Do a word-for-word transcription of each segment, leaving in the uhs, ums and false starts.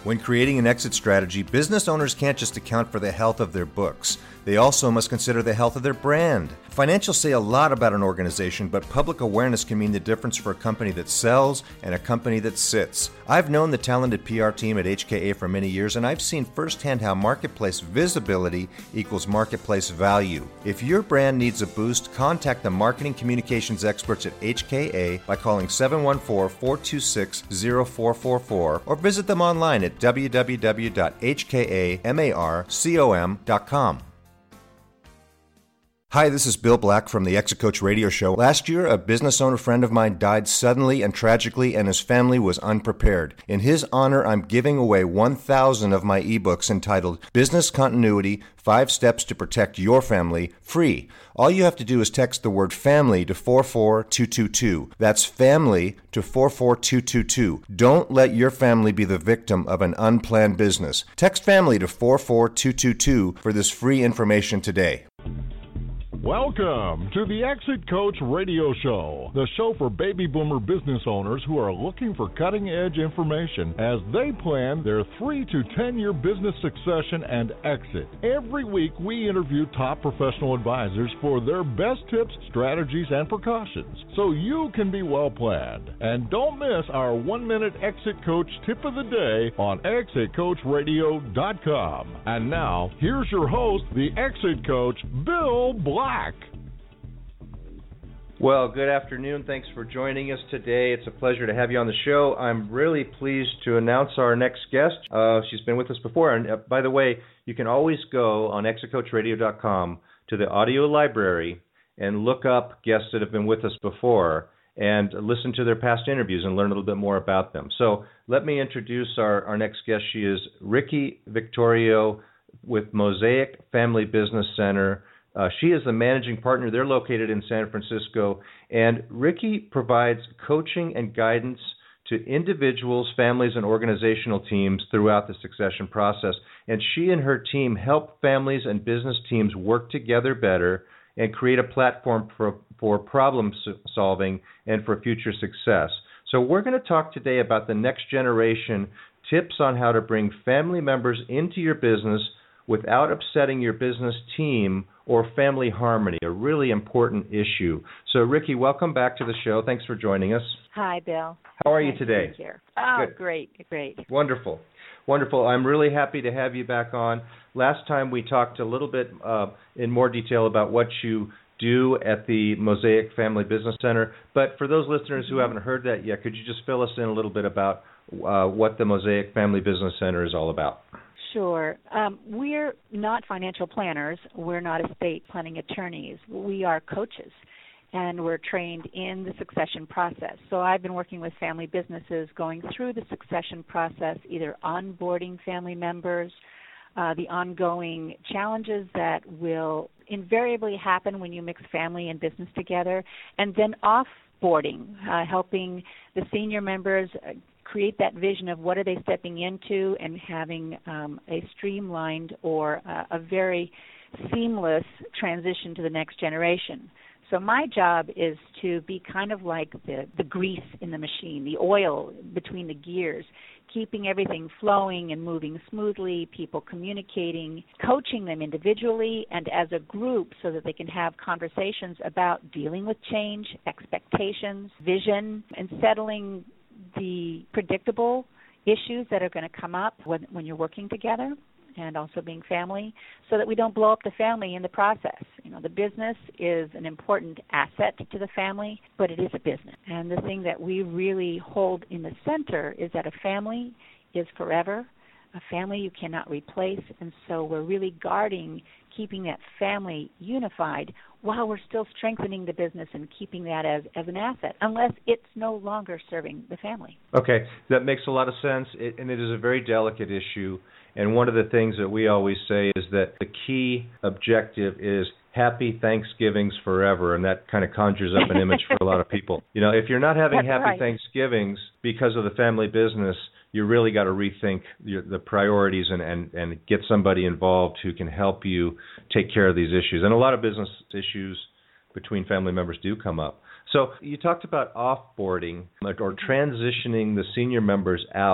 When creating an exit strategy, business owners can't just account for the health of their books. They also must consider the health of their brand. Financials say a lot about an organization, but public awareness can mean the difference for a company that sells and a company that sits. I've known the talented P R team at H K A for many years, and I've seen firsthand how marketplace visibility equals marketplace value. If your brand needs a boost, contact the marketing communications experts at H K A by calling seven one four, four two six, zero four four four or visit them online at w w w dot h k a marcom dot com. Hi, this is Bill Black from the Exit Coach Radio Show. Last year, a business owner friend of mine died suddenly and tragically, and his family was unprepared. In his honor, I'm giving away one thousand of my ebooks entitled Business Continuity, Five Steps to Protect Your Family, free. All you have to do is text the word family to four four two two two. That's family to four four two two two. Don't let your family be the victim of an unplanned business. Text family to four four two two two for this free information today. Welcome to the Exit Coach Radio Show, the show for baby boomer business owners who are looking for cutting-edge information as they plan their three to ten-year business succession and exit. Every week, we interview top professional advisors for their best tips, strategies, and precautions, so you can be well-planned. And don't miss our one-minute Exit Coach tip of the day on exit coach radio dot com. And now, here's your host, the Exit Coach, Bill Black. Well, good afternoon. Thanks for joining us today. It's a pleasure to have you on the show. I'm really pleased to announce our next guest. Uh, she's been with us before. And uh, by the way, you can always go on exit coach radio dot com to the audio library and look up guests that have been with us before and listen to their past interviews and learn a little bit more about them. So let me introduce our, our next guest. She is Ricky Victorio with Mosaic Family Business Center. Uh, she is the managing partner. They're located in San Francisco. And Ricky provides coaching and guidance to individuals, families, and organizational teams throughout the succession process. And she and her team help families and business teams work together better and create a platform for, for problem solving and for future success. So we're going to talk today about the next generation, tips on how to bring family members into your business without upsetting your business team or family harmony, a really important issue. So, Ricky, welcome back to the show. Thanks for joining us. Hi, Bill. How are nice you today? To be here. Oh, Good. great, great. Wonderful. Wonderful. I'm really happy to have you back on. Last time we talked a little bit uh, in more detail about what you do at the Mosaic Family Business Center. But for those listeners who haven't heard that yet, could you just fill us in a little bit about uh, what the Mosaic Family Business Center is all about? Sure. Um, we're not financial planners. We're not estate planning attorneys. We are coaches, and we're trained in the succession process. So I've been working with family businesses going through the succession process, either onboarding family members, uh, the ongoing challenges that will invariably happen when you mix family and business together, and then offboarding, uh, helping the senior members uh, create that vision of what are they stepping into and having um, a streamlined or uh, a very seamless transition to the next generation. So my job is to be kind of like the, the grease in the machine, the oil between the gears, keeping everything flowing and moving smoothly, people communicating, coaching them individually and as a group so that they can have conversations about dealing with change, expectations, vision, and settling the predictable issues that are going to come up when, when you're working together, and also being family, so that we don't blow up the family in the process. You know, the business is an important asset to the family, but it is a business. And the thing that we really hold in the center is that a family is forever, a family you cannot replace, and so we're really guarding keeping that family unified while we're still strengthening the business and keeping that as, as an asset, unless it's no longer serving the family. Okay, that makes a lot of sense, it, and it is a very delicate issue. And one of the things that we always say is that the key objective is happy Thanksgivings forever, and that kind of conjures up an image for a lot of people. You know, if you're not having That's happy right. Thanksgivings because of the family business, you really got to rethink your, the priorities and, and, and get somebody involved who can help you take care of these issues. And a lot of business issues between family members do come up. So you talked about offboarding or transitioning the senior members out.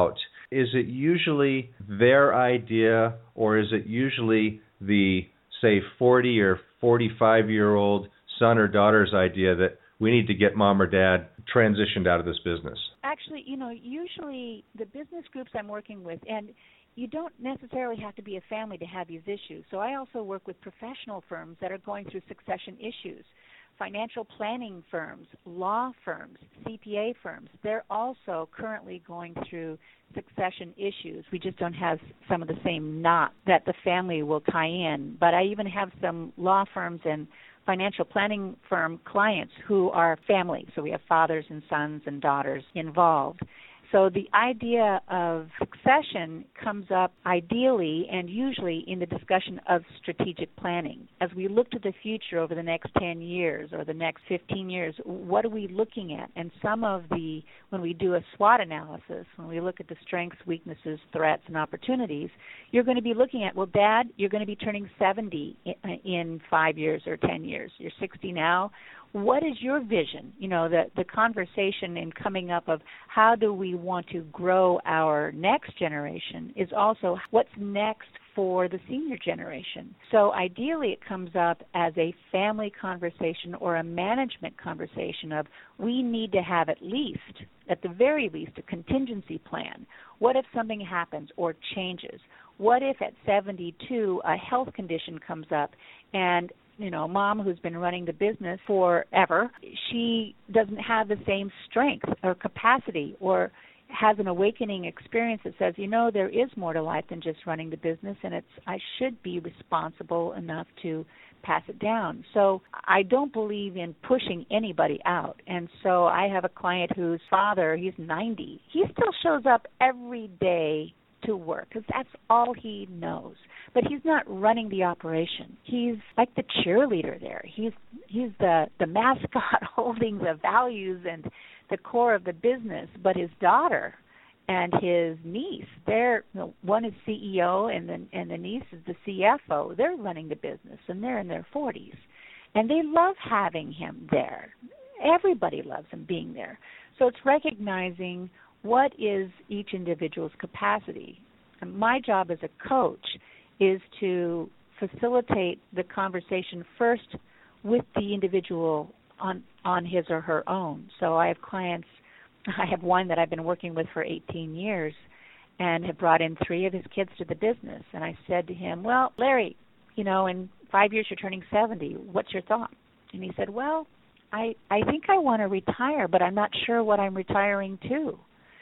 is it usually their idea, or is it usually the, say, forty or forty-five-year-old son or daughter's idea that we need to get mom or dad transitioned out of this business? Actually, you know, usually the business groups I'm working with, and you don't necessarily have to be a family to have these issues. So I also work with professional firms that are going through succession issues, financial planning firms, law firms, C P A firms. They're also currently going through succession issues. We just don't have some of the same knot that the family will tie in. But I even have some law firms and financial planning firm clients who are family. So we have fathers and sons and daughters involved. So the idea of succession comes up ideally and usually in the discussion of strategic planning. As we look to the future over the next ten years or the next fifteen years, what are we looking at? And some of the, when we do a SWOT analysis, when we look at the strengths, weaknesses, threats, and opportunities, you're going to be looking at, well, Dad, you're going to be turning seventy in five years or ten years. You're sixty now. What is your vision? You know, the, the conversation in coming up of how do we want to grow our next generation is also what's next for the senior generation. So ideally it comes up as a family conversation or a management conversation of we need to have at least, at the very least, a contingency plan. What if something happens or changes? What if at seventy-two a health condition comes up and you know, mom who's been running the business forever, she doesn't have the same strength or capacity or has an awakening experience that says, you know, there is more to life than just running the business, and it's I should be responsible enough to pass it down. So I don't believe in pushing anybody out. And so I have a client whose father, he's ninety. He still shows up every day to work because that's all he knows. But he's not running the operation. He's like the cheerleader there. He's he's the, the mascot holding the values and the core of the business. But his daughter and his niece, they're you know, one is C E O and then and the niece is the C F O. They're running the business and they're in their forties, and they love having him there. Everybody loves him being there. So it's recognizing what is each individual's capacity. And my job as a coach is to facilitate the conversation first with the individual on on his or her own. So I have clients, I have one that I've been working with for eighteen years and have brought in three of his kids to the business. And I said to him, well, Larry, you know, in five years you're turning seventy. What's your thought? And he said, well, I, I think I want to retire, but I'm not sure what I'm retiring to.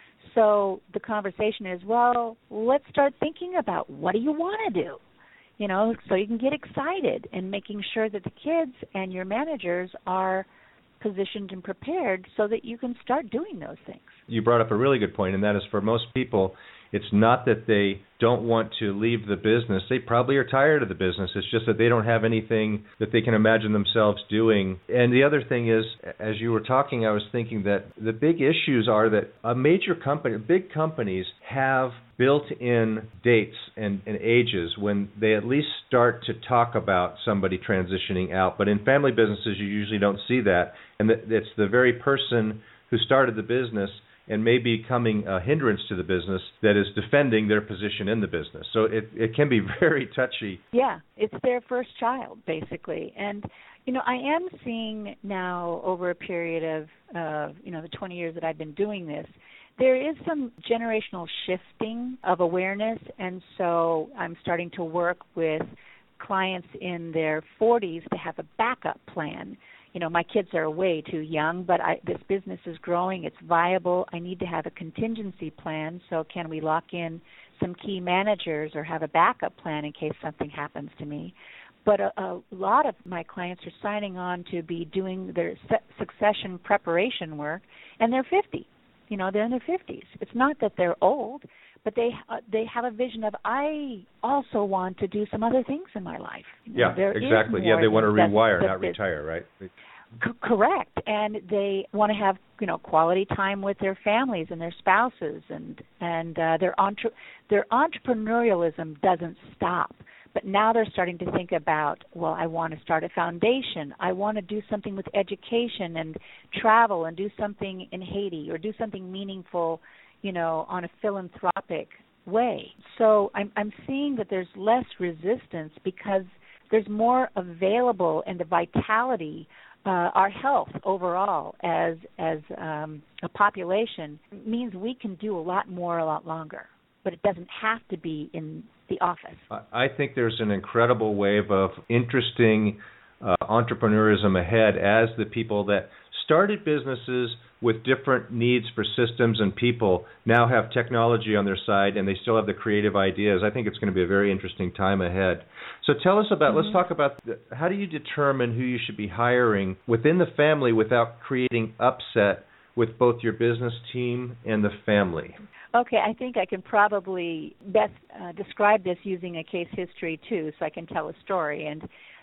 So the conversation is, well, let's start thinking about what do you want to do, you know, so you can get excited and making sure that the kids and your managers are positioned and prepared so that you can start doing those things. You brought up a really good point, and that is for most people, it's not that they don't want to leave the business. They probably are tired of the business. It's just that they don't have anything that they can imagine themselves doing. And the other thing is, as you were talking, I was thinking that the big issues are that a major company, big companies have built-in dates and, and ages when they at least start to talk about somebody transitioning out. But in family businesses, you usually don't see that. And it's the very person who started the business and may be becoming a hindrance to the business that is defending their position in the business. So it, it can be very touchy. Yeah, it's their first child, basically. And, you know, I am seeing now over a period of, uh, you know, the twenty years that I've been doing this, there is some generational shifting of awareness. And so I'm starting to work with clients in their forties to have a backup plan. You know, my kids are way too young, but I, this business is growing. It's viable. I need to have a contingency plan. So can we lock in some key managers or have a backup plan in case something happens to me? But a, a lot of my clients are signing on to be doing their succession preparation work, and they're fifty. You know, they're in their fifties. It's not that they're old, but they uh, they have a vision of, I also want to do some other things in my life. You know, yeah, exactly. Yeah, they want to rewire, not retire, right? C- correct. And they want to have, you know, quality time with their families and their spouses, and and uh, their entre- their entrepreneurialism doesn't stop. But now they're starting to think about, well, I want to start a foundation. I want to do something with education and travel and do something in Haiti or do something meaningful, you know, on a philanthropic way. So I'm I'm seeing that there's less resistance because there's more available, and the vitality, uh, our health overall as as um, a population means we can do a lot more a lot longer. But it doesn't have to be in the office. I think there's an incredible wave of interesting uh, entrepreneurism ahead as the people that started businesses with different needs for systems and people now have technology on their side and they still have the creative ideas. I think it's going to be a very interesting time ahead. So tell us about, mm-hmm. let's talk about the, how do you determine who you should be hiring within the family without creating upset with both your business team and the family? Okay, I think I can probably best uh, describe this using a case history, too, so I can tell a story. And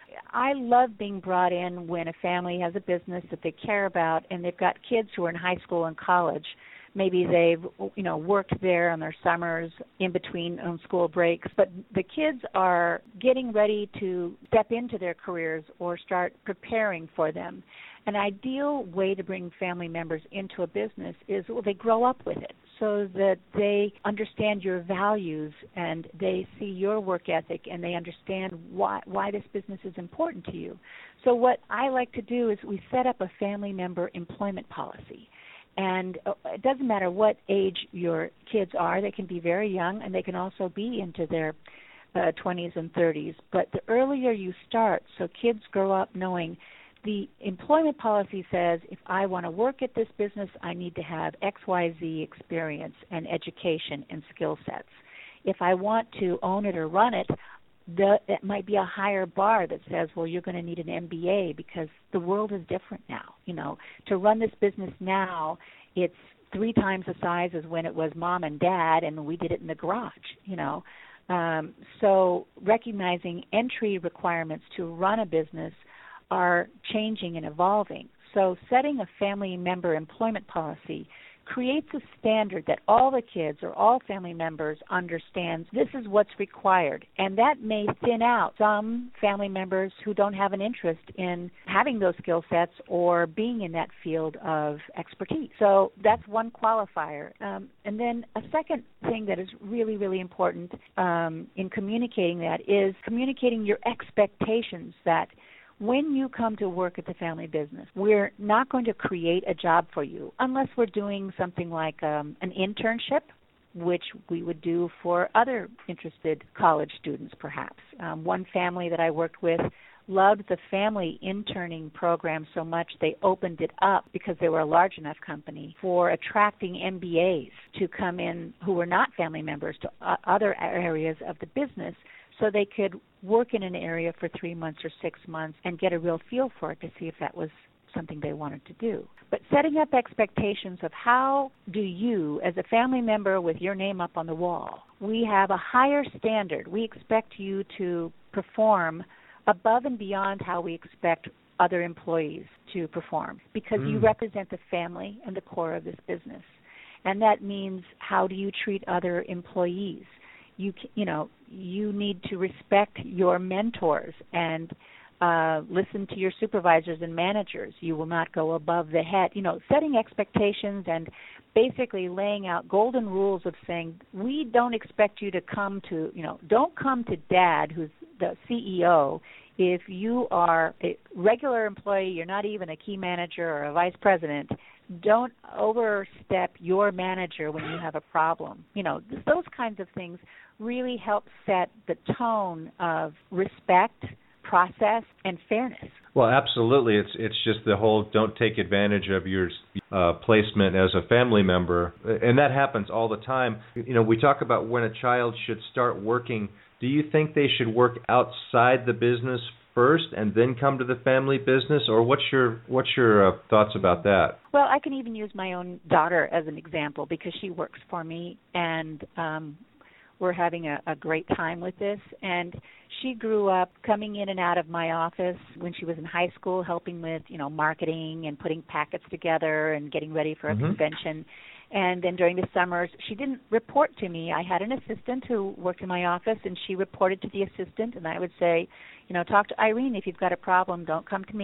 I love being brought in when a family has a business that they care about and they've got kids who are in high school and college. Maybe they've, you know, worked there on their summers in between um, school breaks, but the kids are getting ready to step into their careers or start preparing for them. An ideal way to bring family members into a business is, well, they grow up with it so that they understand your values and they see your work ethic and they understand why why this business is important to you. So what I like to do is we set up a family member employment policy. And it doesn't matter what age your kids are. They can be very young and they can also be into their uh, twenties and thirties. But the earlier you start, so kids grow up knowing the employment policy says if I want to work at this business, I need to have X Y Z experience and education and skill sets. If I want to own it or run it, the, it might be a higher bar that says, well, you're going to need an M B A because the world is different now. You know, to run this business now, it's three times the size as when it was mom and dad, and we did it in the garage, you know. Um, so recognizing entry requirements to run a business are changing and evolving. So setting a family member employment policy creates a standard that all the kids or all family members understand this is what's required. And that may thin out some family members who don't have an interest in having those skill sets or being in that field of expertise. So that's one qualifier. Um, and then a second thing that is really, really important um, in communicating that is communicating your expectations that when you come to work at the family business, we're not going to create a job for you unless we're doing something like um, an internship, which we would do for other interested college students perhaps. Um, one family that I worked with loved the family interning program so much they opened it up because they were a large enough company for attracting M B As to come in who were not family members to uh, other areas of the business so they could work in an area for three months or six months and get a real feel for it to see if that was something they wanted to do. But setting up expectations of how do you, as a family member with your name up on the wall, we have a higher standard. We expect you to perform above and beyond how we expect other employees to perform because mm. you represent the family and the core of this business. And that means how do you treat other employees? You you know, you need to respect your mentors and uh, listen to your supervisors and managers. You will not go above the head. You know, setting expectations and basically laying out golden rules of saying we don't expect you to come to, you know, don't come to Dad, who's the C E O, if you are a regular employee, you're not even a key manager or a vice president. Don't overstep your manager when you have a problem. You know, those kinds of things really help set the tone of respect, process, and fairness. Well, absolutely. It's it's just the whole don't take advantage of your uh, placement as a family member, and that happens all the time. You know, we talk about when a child should start working. Do you think they should work outside the business first and then come to the family business, or what's your what's your uh, thoughts about that? Well, I can even use my own daughter as an example because she works for me, and um, we're having a, a great time with this. And she grew up coming in and out of my office when she was in high school, helping with, you know, marketing and putting packets together and getting ready for a mm-hmm. convention. And then during the summers, she didn't report to me. I had an assistant who worked in my office, and she reported to the assistant. And I would say, you know, talk to Irene if you've got a problem. Don't come to me.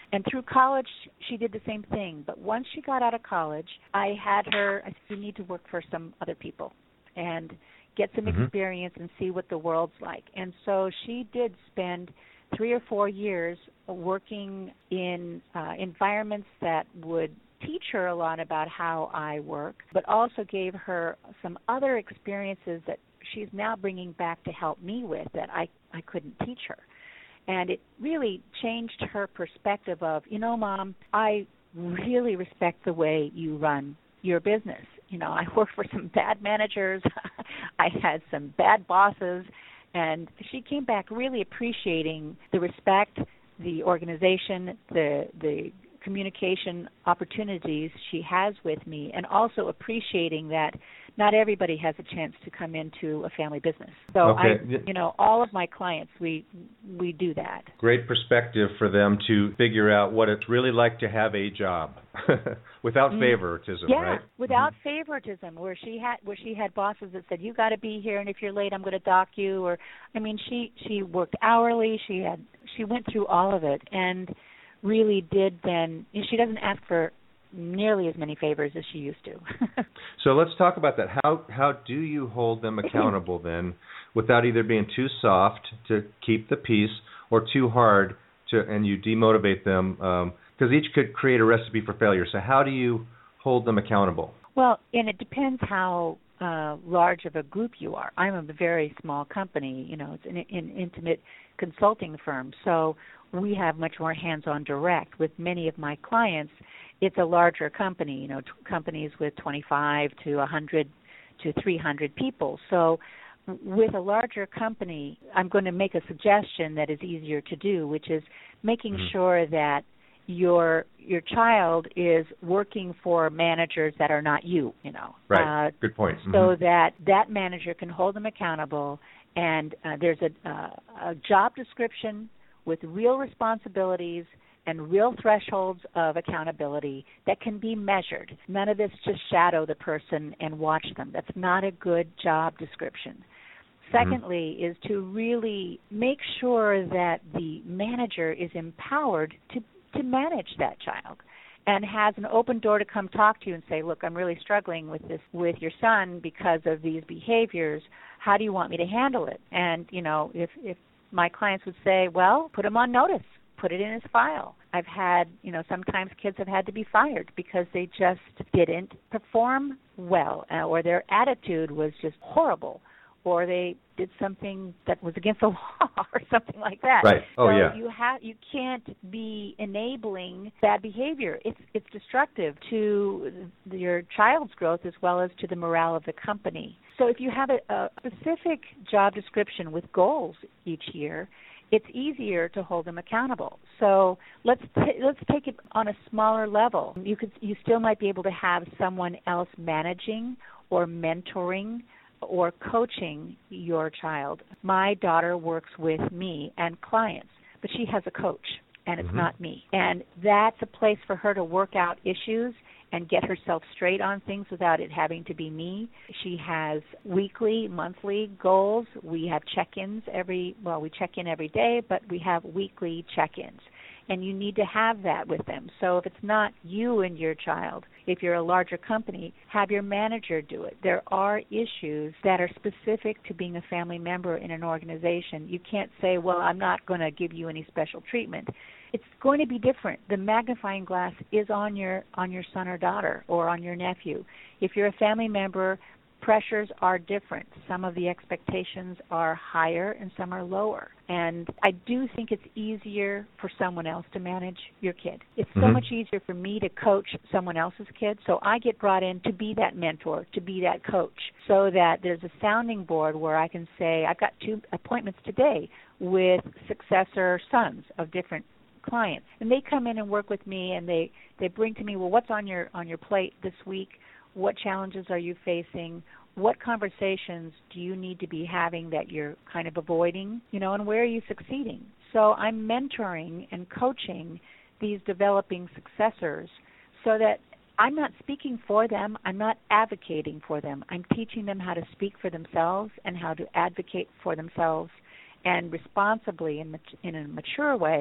And through college, she did the same thing. But once she got out of college, I had her, I said, you need to work for some other people and get some mm-hmm. experience and see what the world's like. And so she did spend three or four years working in uh, environments that would teach her a lot about how I work, but also gave her some other experiences that she's now bringing back to help me with that I, I couldn't teach her. And it really changed her perspective of, you know, Mom, I really respect the way you run your business. You know, I worked for some bad managers. I had some bad bosses. And she came back really appreciating the respect, the organization, the the communication opportunities she has with me, and also appreciating that not everybody has a chance to come into a family business. So, okay. I, you know, all of my clients, we we do that. Great perspective for them to figure out what it's really like to have a job without mm. favoritism, yeah, right? without mm-hmm. favoritism, where she had where she had bosses that said, you got to be here, and if you're late, I'm going to dock you. Or, I mean, she she worked hourly. She had she went through all of it, and really did then, she doesn't ask for nearly as many favors as she used to. So let's talk about that. How how do you hold them accountable then without either being too soft to keep the peace or too hard to, and you demotivate them, because um, each could create a recipe for failure. So how do you hold them accountable? Well, and it depends how uh, large of a group you are. I'm a very small company. You know, it's an, an intimate consulting firm, so we have much more hands-on direct. With many of my clients, it's a larger company, you know, t- companies with twenty-five to one hundred to three hundred people. So with a larger company, I'm going to make a suggestion that is easier to do, which is making mm-hmm. sure that your your child is working for managers that are not you, you know. Right. Uh, Good point. Mm-hmm. So that that manager can hold them accountable, and uh, there's a, uh, a job description with real responsibilities and real thresholds of accountability that can be measured. None of this just shadow the person and watch them. That's not a good job description. Secondly, mm-hmm. is to really make sure that the manager is empowered to, to manage that child and has an open door to come talk to you and say, look, I'm really struggling with this with your son because of these behaviors. How do you want me to handle it? And, you know, if, if my clients would say, well, put him on notice, put it in his file. I've had, you know, sometimes kids have had to be fired because they just didn't perform well, uh, or their attitude was just horrible, or they did something that was against the law or something like that. Right. Oh, so yeah. you have you can't be enabling bad behavior. It's it's destructive to your child's growth as well as to the morale of the company. So if you have a, a specific job description with goals each year, it's easier to hold them accountable. So let's t- let's take it on a smaller level. You could you still might be able to have someone else managing or mentoring or coaching your child. My daughter works with me and clients, but she has a coach, and it's mm-hmm. not me. And that's a place for her to work out issues and get herself straight on things without it having to be me. She has weekly, monthly goals. We have check-ins every, well, we check in every day, but we have weekly check-ins. And you need to have that with them. So if it's not you and your child, if you're a larger company, have your manager do it. There are issues that are specific to being a family member in an organization. You can't say, well, I'm not going to give you any special treatment. It's going to be different. The magnifying glass is on your on your son or daughter or on your nephew. If you're a family member, pressures are different. Some of the expectations are higher and some are lower. And I do think it's easier for someone else to manage your kid. It's so mm-hmm. much easier for me to coach someone else's kid, so I get brought in to be that mentor, to be that coach, so that there's a sounding board where I can say, I've got two appointments today with successor sons of different clients, and they come in and work with me, and they, they bring to me, well, what's on your on your plate this week? What challenges are you facing? What conversations do you need to be having that you're kind of avoiding? You know, and where are you succeeding? So I'm mentoring and coaching these developing successors so that I'm not speaking for them. I'm not advocating for them. I'm teaching them how to speak for themselves and how to advocate for themselves, and responsibly, in, in a mature way,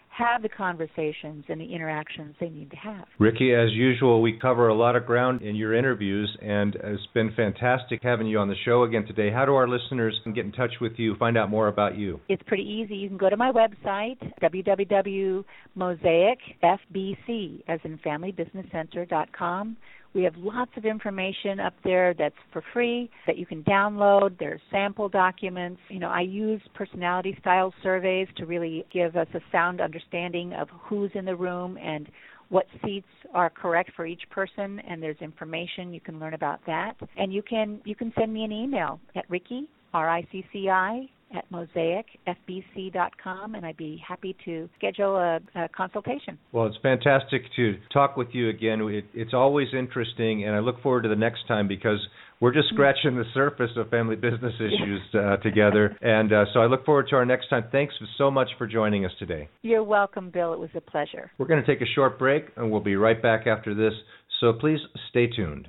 have the conversations and the interactions they need to have. Ricky, as usual, we cover a lot of ground in your interviews, and it's been fantastic having you on the show again today. How do our listeners get in touch with you, find out more about you? It's pretty easy. You can go to my website, w w w dot mosaic f b c, as in family business center dot com. We have lots of information up there that's for free that you can download. There's sample documents. You know, I use personality style surveys to really give us a sound understanding of who's in the room and what seats are correct for each person, and there's information you can learn about that. And you can you can send me an email at Ricky, R I C C I, at mosaic f b c dot com, and I'd be happy to schedule a, a consultation. Well, it's fantastic to talk with you again. It, it's always interesting, and I look forward to the next time because we're just scratching the surface of family business issues uh, together. And uh, so I look forward to our next time. Thanks so much for joining us today. You're welcome, Bill. It was a pleasure. We're going to take a short break, and we'll be right back after this. So please stay tuned.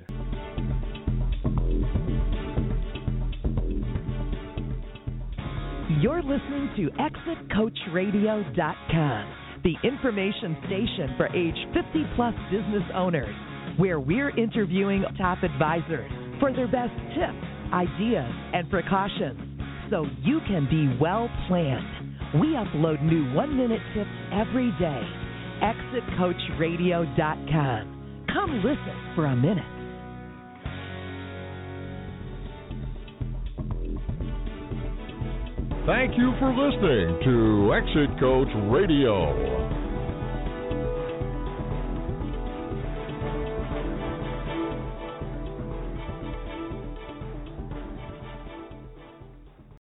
You're listening to exit coach radio dot com, the information station for age fifty plus business owners, where we're interviewing top advisors for their best tips, ideas, and precautions, so you can be well planned. We upload new one-minute tips every day. exit coach radio dot com. Come listen for a minute. Thank you for listening to Exit Coach Radio.